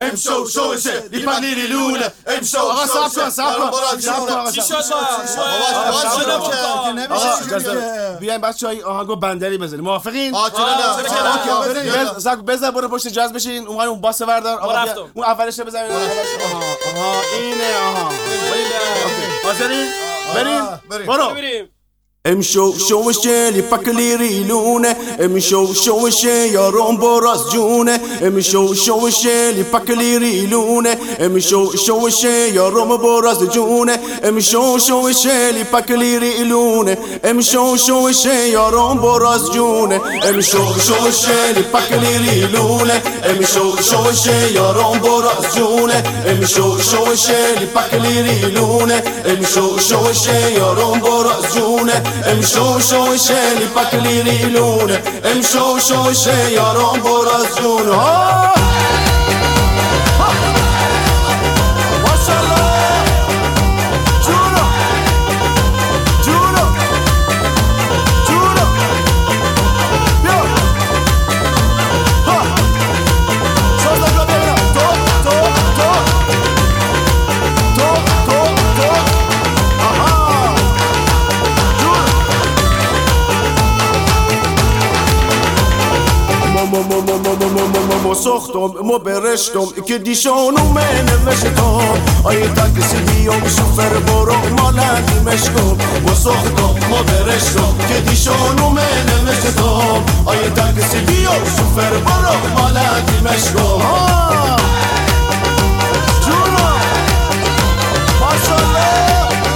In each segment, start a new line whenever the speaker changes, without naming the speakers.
امشو شوشه لیپنیری لونه امشو شوشه
چی شد
بیاین بچه‌ها آهنگو بندری بزنیم. موافقین؟ بزن برو پشت جاز بشین. اون باس وردار. اون اولش بزنید. آها اینه. حاضرین؟ بریم. برو. امشو شوشه لیپکلی لونه امشو شوشه یارم براز جونه امشو شوشه لیپکلی لونه امشو شوشه یارم براز جونه امشو شوشه لیپکلی لونه امشو شوشه یارم براز جونه امشو شوشه لیپکلی لونه امشو شوشه یارم براز جونه امشو شوشه لیپکلی لونه امشو شوشه یارم براز جونه امشو شوشه لیپکلی لونه امشو شوشه یارم براز جونه سختم ما برشتم که دیشانو نوشتم آیه تاکسی بیام شوفر برو مالندی مشکم ما سختم ما برشتم که دیشانو نوشتم آیه تاکسی بیام شوفر برو مالندی مشکم جونو ماشالله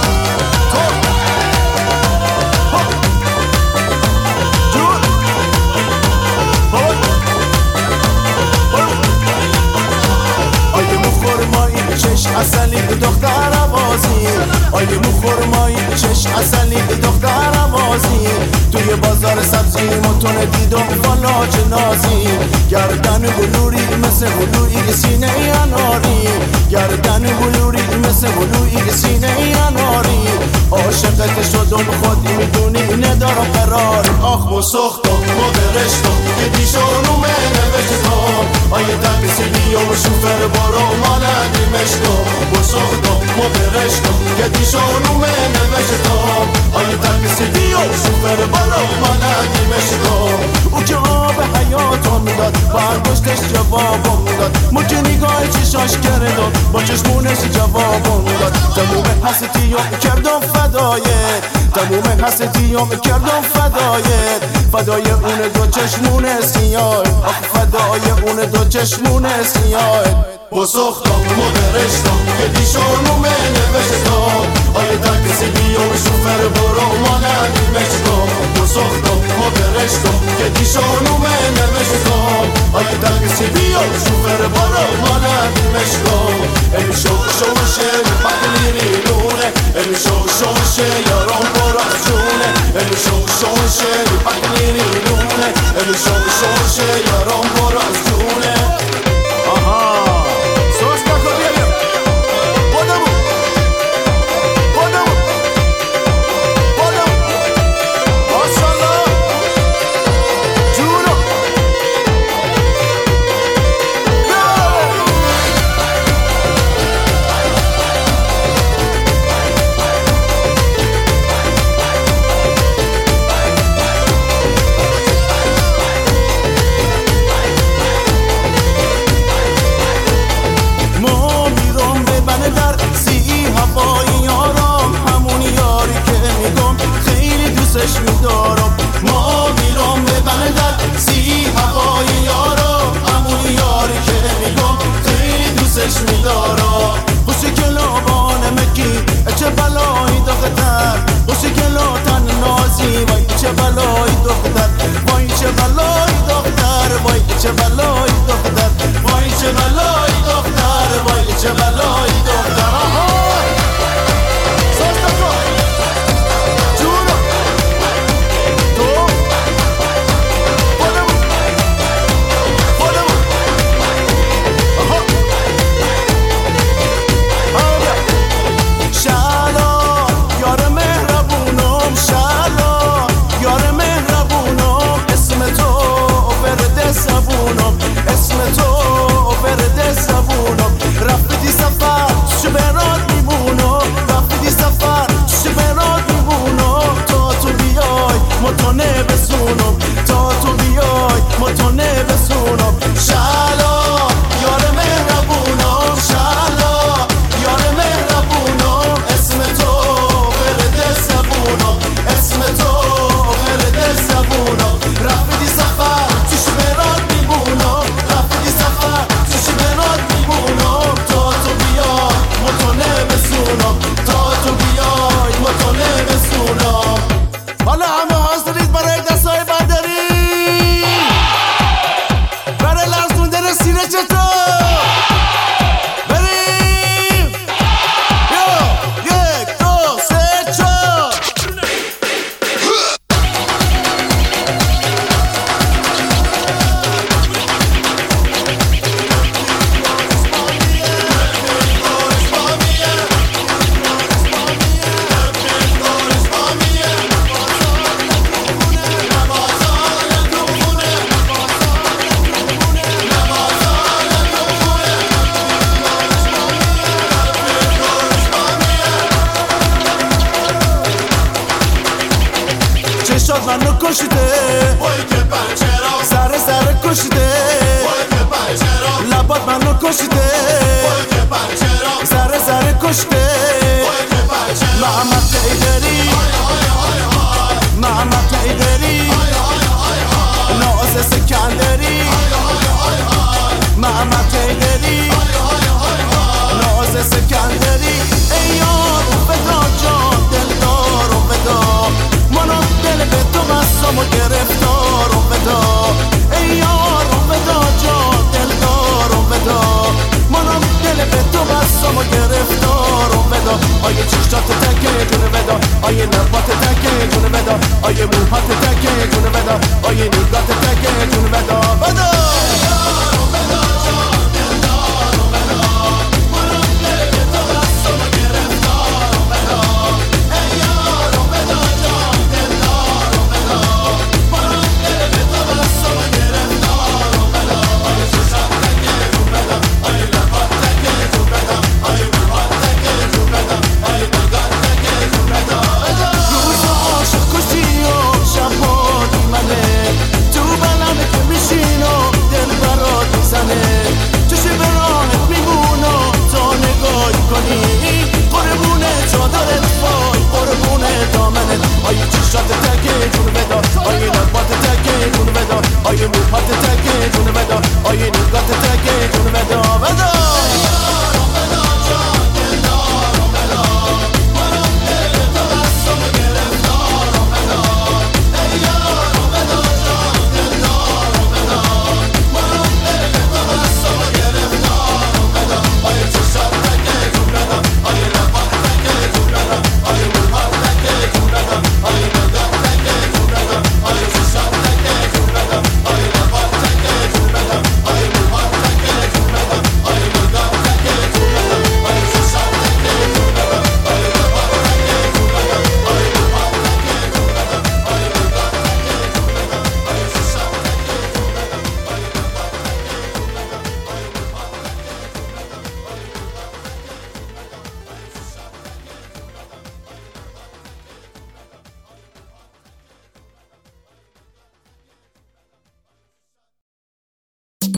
اصلی دختر بازی آیه مخورمایی چش اصلی دختر بازی توی بازار سبزی متون دیدم والا جنازی گردن بلوری مثل بلوری سینه اناری گردن بلوری مثل بلوری سینه اناری عاشقت شدم خود میدونی ندارم قرار آخ و سختم ما برشتم که دیشانو نوشتم آیه تاکسی بیام شوفر برو مالندی مشتم و سختم ما برشتم که دیشانو نوشتم آیه تاکسی بیام شوفر برو مالندی مشتم او که آب حیاتم داد برداشتش جوابم داد ما که نگاه چشاش کردم با چشمونش جوابم داد تموم حسیتیم کردم فدایت تموم حسیتیم کردم فدای اون دو چشمون سیاه فدای اون دو چشمون سیاه با سختم ما برشتم که دیشانو نوشتم آیه تاکسی بیام شوفر برو مالندی مشتم با سختم ما برشتم که دیشانو نوشتم آیه تاکسی بیام شوفر برو مالندی مشتم امشو شوشه لیپکلی لونه امشو شوشه یارم براز جونه امشو شوشه لیپکلی لونه امشو شوشه یارم براز جونه کشیده
وای که پنچرا
سر کشیده
وای که پنچرا
لبات منو کشیده
وای که پنچرا
سر کشیده
وای که پنچرا
محمد تیدری محمد تیدری ناز سکندری محمد تیدری ناز سکندری ای یار فدا جان دلدار و فدا منم دل به تو بستم و گرفتار و فدا ای یار فدا جان دلدار و فدا منم دل به تو بستم و گرفتار و فدا آیه چشتات تکه جون فدا آیه لبات تکه جون فدا آیه موهات تکه جون فدا آیه نگات تکه جون فدا